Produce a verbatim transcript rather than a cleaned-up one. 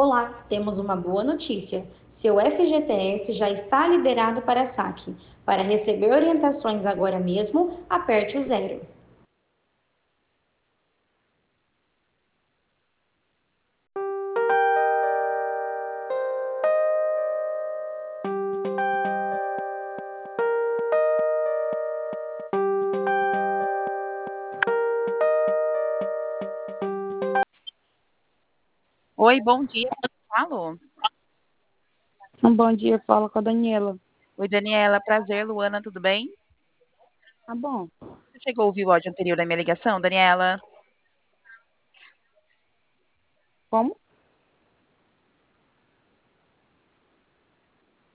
Olá, temos uma boa notícia. Seu F G T S já está liberado para saque. Para receber orientações agora mesmo, aperte o zero. Oi, bom dia. Falo. Um bom dia, fala com a Daniela. Oi, Daniela. Prazer, Luana, tudo bem? Tá bom. Você chegou a ouvir o áudio anterior da minha ligação, Daniela? Como?